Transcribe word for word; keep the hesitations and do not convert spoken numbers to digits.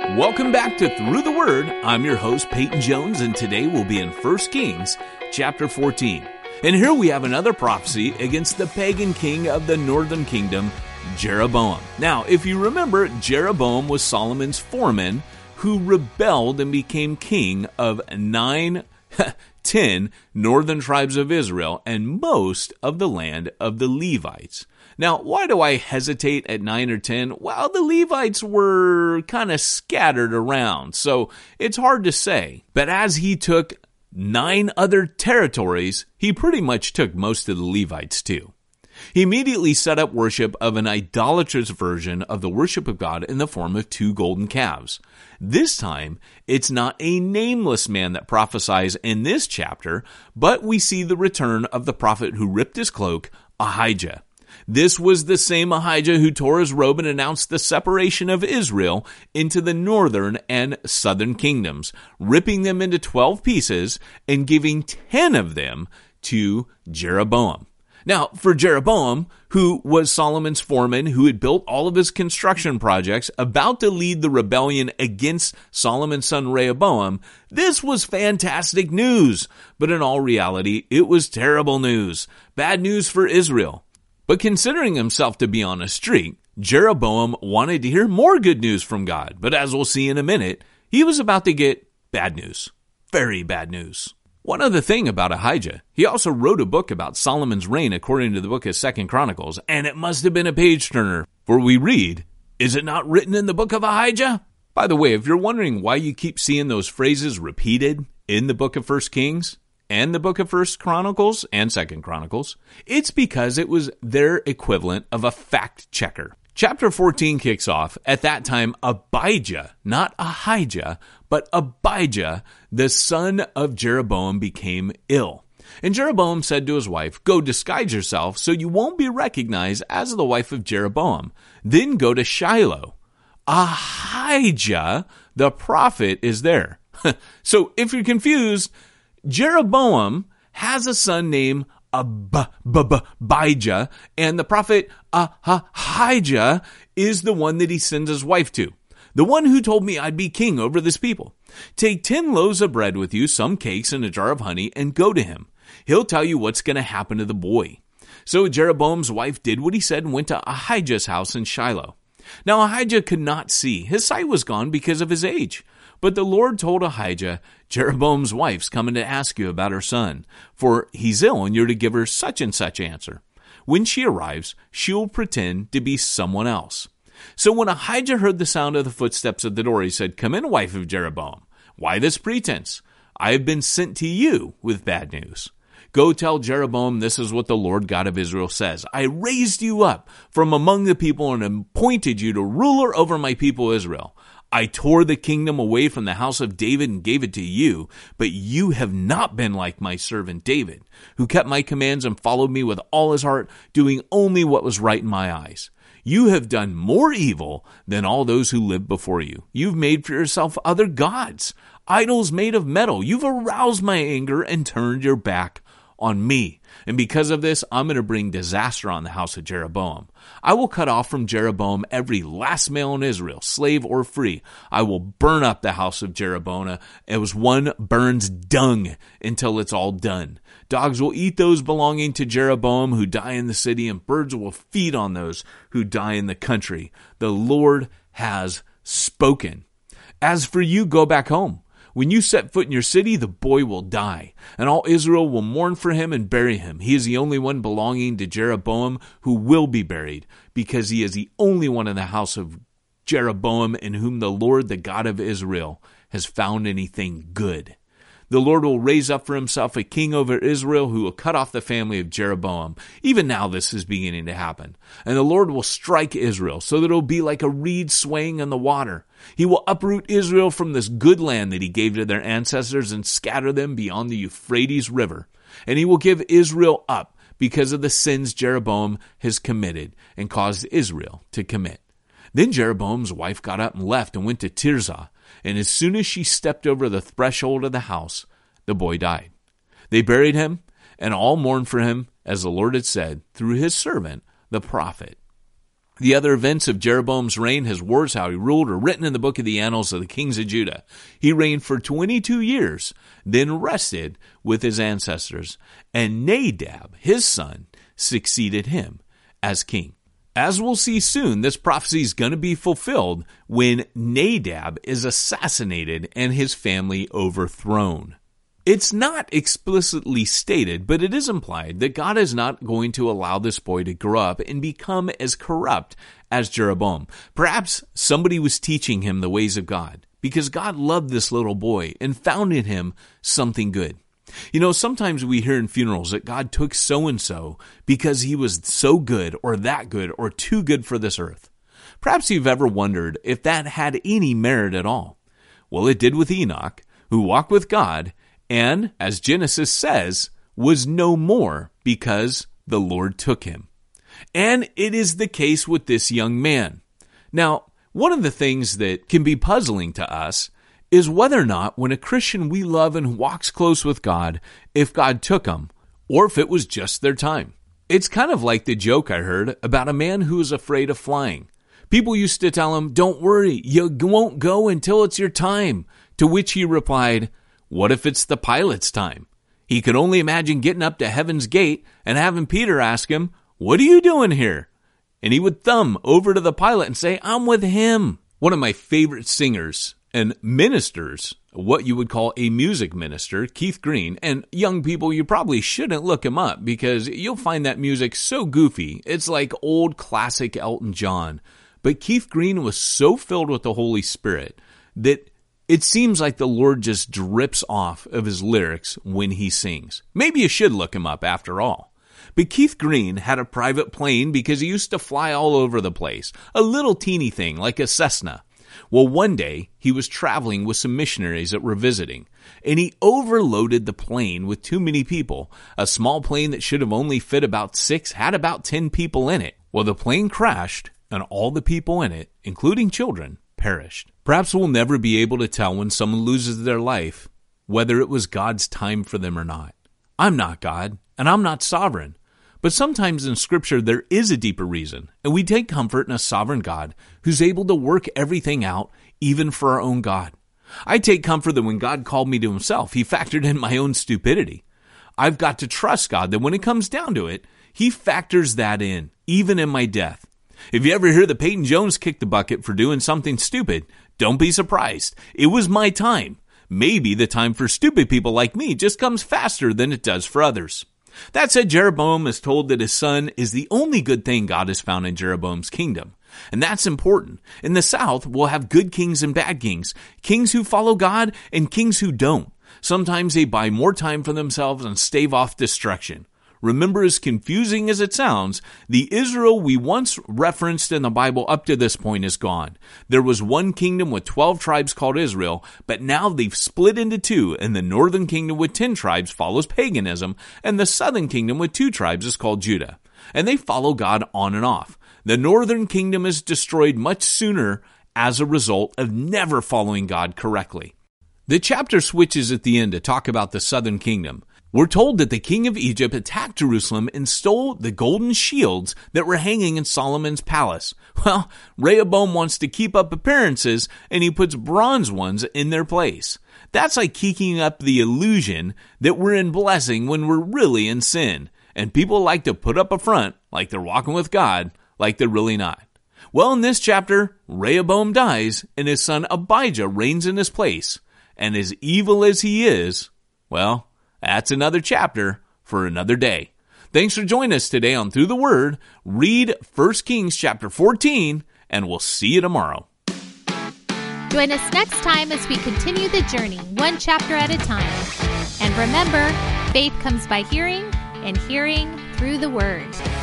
Welcome back to Through the Word. I'm your host, Peyton Jones, and today we'll be in First Kings chapter fourteen. And here we have another prophecy against the pagan king of the northern kingdom, Jeroboam. Now, if you remember, Jeroboam was Solomon's foreman who rebelled and became king of nine, ten northern tribes of Israel and most of the land of the Levites. Now, why do I hesitate at nine or ten? Well, the Levites were kind of scattered around, so it's hard to say. But as he took nine other territories, he pretty much took most of the Levites too. He immediately set up worship of an idolatrous version of the worship of God in the form of two golden calves. This time, it's not a nameless man that prophesies in this chapter, but we see the return of the prophet who ripped his cloak, Ahijah. This was the same Ahijah who tore his robe and announced the separation of Israel into the northern and southern kingdoms, ripping them into twelve pieces and giving ten of them to Jeroboam. Now, for Jeroboam, who was Solomon's foreman, who had built all of his construction projects, about to lead the rebellion against Solomon's son Rehoboam, this was fantastic news. But in all reality, it was terrible news. Bad news for Israel. But considering himself to be on a streak, Jeroboam wanted to hear more good news from God. But as we'll see in a minute, he was about to get bad news. Very bad news. One other thing about Ahijah, he also wrote a book about Solomon's reign according to the book of Second Chronicles, and it must have been a page-turner. For we read, "Is it not written in the book of Ahijah?" By the way, if you're wondering why you keep seeing those phrases repeated in the book of First Kings and the book of First Chronicles and Second Chronicles, it's because it was their equivalent of a fact checker. Chapter fourteen kicks off. At that time, Abijah, not Ahijah, but Abijah, the son of Jeroboam, became ill. And Jeroboam said to his wife, "Go disguise yourself so you won't be recognized as the wife of Jeroboam. Then go to Shiloh. Ahijah, the prophet, is there." So if you're confused, Jeroboam has a son named Abijah, and the prophet Ahijah is the one that he sends his wife to. "The one who told me I'd be king over this people. Take ten loaves of bread with you, some cakes, and a jar of honey, and go to him. He'll tell you what's going to happen to the boy." So Jeroboam's wife did what he said and went to Ahijah's house in Shiloh. Now Ahijah could not see. His sight was gone because of his age. But the Lord told Ahijah, "Jeroboam's wife's coming to ask you about her son, for he's ill and you're to give her such and such answer. When she arrives, she'll pretend to be someone else." So when Ahijah heard the sound of the footsteps at the door, he said, "Come in, wife of Jeroboam. Why this pretense? I have been sent to you with bad news. Go tell Jeroboam, this is what the Lord God of Israel says. I raised you up from among the people and appointed you to ruler over my people Israel. I tore the kingdom away from the house of David and gave it to you, but you have not been like my servant David, who kept my commands and followed me with all his heart, doing only what was right in my eyes. You have done more evil than all those who lived before you. You've made for yourself other gods, idols made of metal. You've aroused my anger and turned your back on me. And because of this, I'm going to bring disaster on the house of Jeroboam. I will cut off from Jeroboam every last male in Israel, slave or free. I will burn up the house of Jeroboam as one burns dung until it's all done. Dogs will eat those belonging to Jeroboam who die in the city, and birds will feed on those who die in the country. The Lord has spoken. As for you, go back home. When you set foot in your city, the boy will die, and all Israel will mourn for him and bury him. He is the only one belonging to Jeroboam who will be buried, because he is the only one in the house of Jeroboam in whom the Lord, the God of Israel, has found anything good. The Lord will raise up for himself a king over Israel who will cut off the family of Jeroboam. Even now this is beginning to happen. And the Lord will strike Israel so that it will be like a reed swaying in the water. He will uproot Israel from this good land that he gave to their ancestors and scatter them beyond the Euphrates River. And he will give Israel up because of the sins Jeroboam has committed and caused Israel to commit. Then Jeroboam's wife got up and left and went to Tirzah. And as soon as she stepped over the threshold of the house, the boy died. They buried him, and all mourned for him, as the Lord had said, through his servant, the prophet. The other events of Jeroboam's reign, his wars, how he ruled, are written in the book of the Annals of the Kings of Judah. He reigned for twenty-two years, then rested with his ancestors, and Nadab, his son, succeeded him as king. As we'll see soon, this prophecy is going to be fulfilled when Nadab is assassinated and his family overthrown. It's not explicitly stated, but it is implied that God is not going to allow this boy to grow up and become as corrupt as Jeroboam. Perhaps somebody was teaching him the ways of God, because God loved this little boy and found in him something good. You know, sometimes we hear in funerals that God took so-and-so because he was so good or that good or too good for this earth. Perhaps you've ever wondered if that had any merit at all. Well, it did with Enoch, who walked with God, and, as Genesis says, was no more because the Lord took him. And it is the case with this young man. Now, one of the things that can be puzzling to us is whether or not when a Christian we love and walks close with God, if God took them, or if it was just their time. It's kind of like the joke I heard about a man who was afraid of flying. People used to tell him, "Don't worry, you won't go until it's your time." To which he replied, "What if it's the pilot's time?" He could only imagine getting up to heaven's gate and having Peter ask him, "What are you doing here?" And he would thumb over to the pilot and say, "I'm with him." One of my favorite singers and ministers, what you would call a music minister, Keith Green, and young people, you probably shouldn't look him up because you'll find that music so goofy. It's like old classic Elton John. But Keith Green was so filled with the Holy Spirit that it seems like the Lord just drips off of his lyrics when he sings. Maybe you should look him up after all. But Keith Green had a private plane because he used to fly all over the place, a little teeny thing like a Cessna. Well, one day, he was traveling with some missionaries that were visiting, and he overloaded the plane with too many people. A small plane that should have only fit about six had about ten people in it. Well, the plane crashed, and all the people in it, including children, perished. Perhaps we'll never be able to tell when someone loses their life, whether it was God's time for them or not. I'm not God, and I'm not sovereign. But sometimes in Scripture there is a deeper reason, and we take comfort in a sovereign God who's able to work everything out, even for our own God. I take comfort that when God called me to himself, he factored in my own stupidity. I've got to trust God that when it comes down to it, he factors that in, even in my death. If you ever hear that Peyton Jones kicked the bucket for doing something stupid, don't be surprised. It was my time. Maybe the time for stupid people like me just comes faster than it does for others. That said, Jeroboam is told that his son is the only good thing God has found in Jeroboam's kingdom. And that's important. In the South, we'll have good kings and bad kings, kings who follow God and kings who don't. Sometimes they buy more time for themselves and stave off destruction. Remember, as confusing as it sounds, the Israel we once referenced in the Bible up to this point is gone. There was one kingdom with twelve tribes called Israel, but now they've split into two, and the northern kingdom with ten tribes follows paganism, and the southern kingdom with two tribes is called Judah. And they follow God on and off. The northern kingdom is destroyed much sooner as a result of never following God correctly. The chapter switches at the end to talk about the southern kingdom. We're told that the king of Egypt attacked Jerusalem and stole the golden shields that were hanging in Solomon's palace. Well, Rehoboam wants to keep up appearances, and he puts bronze ones in their place. That's like keeping up the illusion that we're in blessing when we're really in sin. And people like to put up a front, like they're walking with God, like they're really not. Well, in this chapter, Rehoboam dies, and his son Abijah reigns in his place. And as evil as he is, well, that's another chapter for another day. Thanks for joining us today on Through the Word. Read First Kings chapter fourteen, and we'll see you tomorrow. Join us next time as we continue the journey, one chapter at a time. And remember, faith comes by hearing, and hearing through the Word.